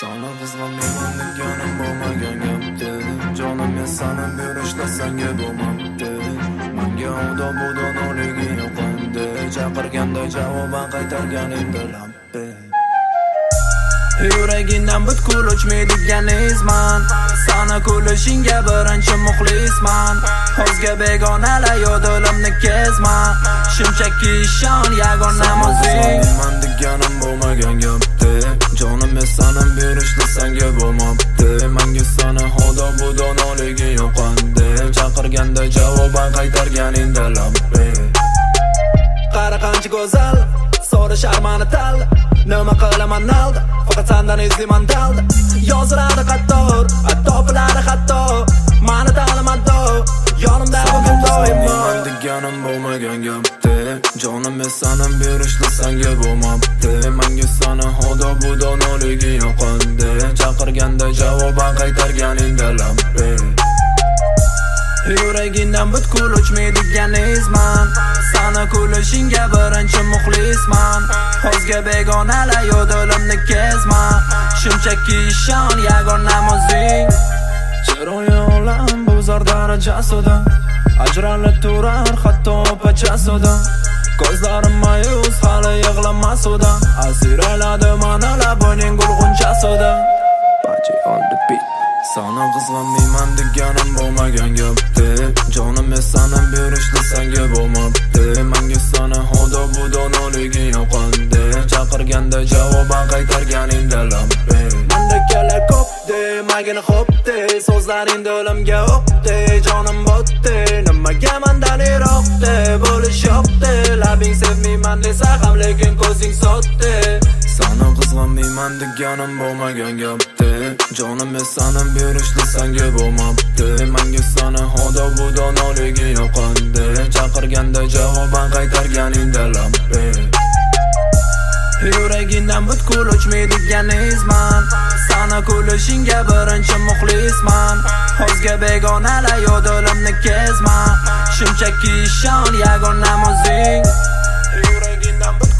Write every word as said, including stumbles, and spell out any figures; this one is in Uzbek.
Sana qizg'anmayman deganim bo'lmagan gapdi. Jonim men sani berishlasang bo'lmabdi. Menga odob budonoligi yo'qandi. Chaqirganda javoban qaytarganing lampi. Yuragingdan butkul o'chmaydigan izman. Sana kulishingga birinchi muxlisman. O'zga begonalar yo'dilimni kezma. Shunchaki ishon yagonam o'zing. Men deganim bo'lmagan gapdi. Jonim men sani berishlasang bo'lmabdi. Menga sana odob budonoligi yo'qandi. Chaqirganda javoban qaytarganingda lampi. Qara qancha go'zal, so'rashar mani tal. Nima qilaman nalda, faqat sendan izlayman dalda. Yoziladi qator, topiladi hatto. Mani tanimaddo, yonimda bugun doimo. Men deganim bo'lmagan gapdi. Jonim men sani berishlasang bo'lmabdi. Menga sana odob budonoligi yo'qandi. Chaqirganda javoban qaytarganingda lampi. Yuragingdan butkul o'chmaydigan izman. Sana kulishingga birinchi muxlisman. O'zga begonalar yo'dilimni kezma. Shunchaki ishon yagonam o'zing. Chiroyi olam buzar darajasida. Ajralib turar hatto pachasida. Ko'zlarim mayus hali yig'lamasida. Asirayladi mana labining gulg'unchasida. Pachi on the beat. Sana qizg'anmayman deganim bo'lmagan gapdi. Jonim men sani berishlasang bo'lmabdi. Menga sana odob budonoligi yo'qandi. Chaqirganda javoban qaytarganingda lampi. Menda kelar ko'pdi, magini xo'pdi. So'zlaring dilimga o'qdi, jonim botdi. Nimaga mendan yiroqdi, bo'lish yo'qdi. Labing sevmayman desa ham lekin ko'zing sotdi. Sana qizg'anmayman deganim bo'lmagan gapdi. Jonim men sani berishlasang bo'lmabdi. Menga sana odob budonoligi yo'qandi. Chaqirganda javoban qaytarganingda lampi. Yuragingdan butkul o'chmaydigan izman. Sana kulishingga birinchi muxlisman. O'zga begonalar yo'dilimni kezma. Shunchaki ishon yagonam o'zing. Yuragingdan